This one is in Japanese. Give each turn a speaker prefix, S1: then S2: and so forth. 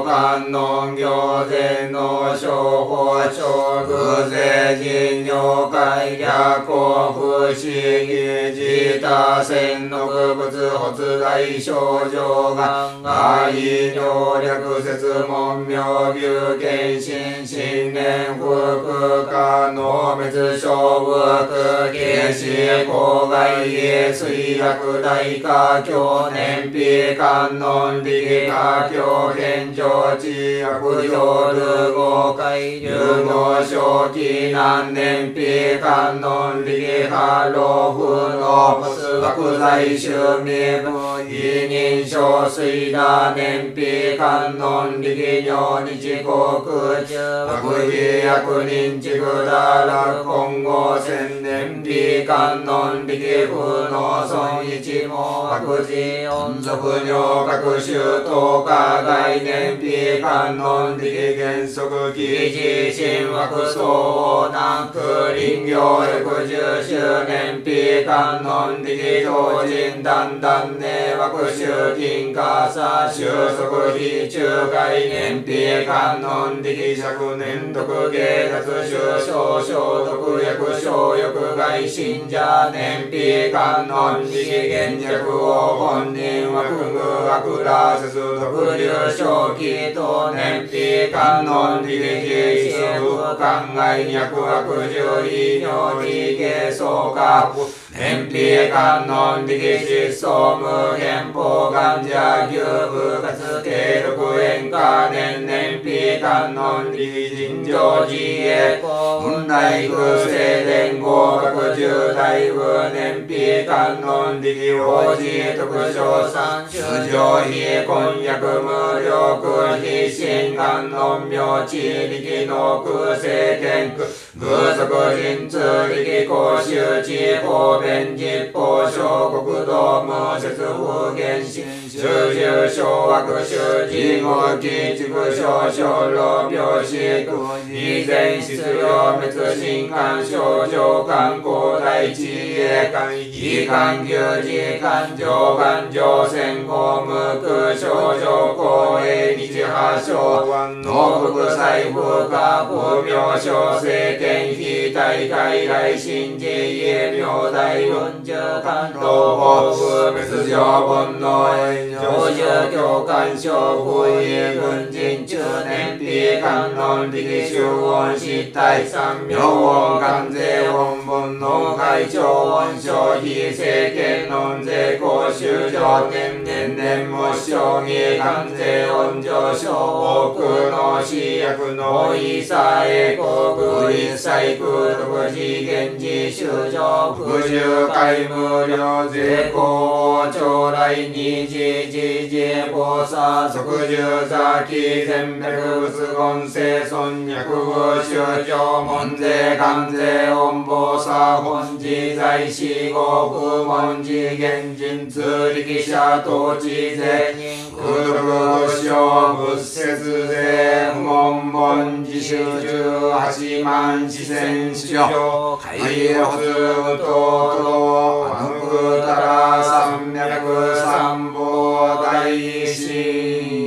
S1: 上観音行前の諸法諸偶世人如海逆行不思議自他戦の仏発大症状が愛能略説文妙牛見心信念福可能滅小仏下死公害へ水薬大化教燃費観音力化教現状知悪上流合海流合正気難燃費観音力化老夫の悪罪修味無異認証水打燃費観音力尿日国中悪意悪人知具だ落今後千年費観音力不能損一網悪事音俗尿各種等価概念費観音力原則記事神惑相難空林行60周年費観音力同人断断ね惑衆金化さ収束非中概念費観音力釈年徳芸達収小消毒薬小欲外信者年費観音力現弱を本人は空具悪らせす特流正気等年費観音力自身不考え脈悪十意尿理系相化年費観音力実相無限法願者牛部活継続演歌年年費観音力尋常自衛本来空生伝合格十大部年費観音力法事特賞三種上非婚約無料空非心観音妙智力の空生天偶則人通力公衆地方便実法小国道無節不言心修習小悪修自合気畜小小老病死以前質量滅心肝症状肝高大地へ肝胃肝牛耳肝上肝上腺後無空症状高栄日破症脳副細胞化不病症政権非大海来心自衛病大運重肝道法不滅上煩悩上重教官症不意軍人中年費観音力修音失態三妙音関税音煩悩会長音消費政権音税公衆上年年年無償義関税音上昇多くの死薬の異さえ国一切空独自現自修上不重回無料税公将来に自自菩薩即十座期全百仏言生尊薬部修上門税関税音菩薩本自在死後不問自現人通力者統治税人空独仏性仏説税門本自修十八万四千四上海保通道アヌクタラ三脈三宝大師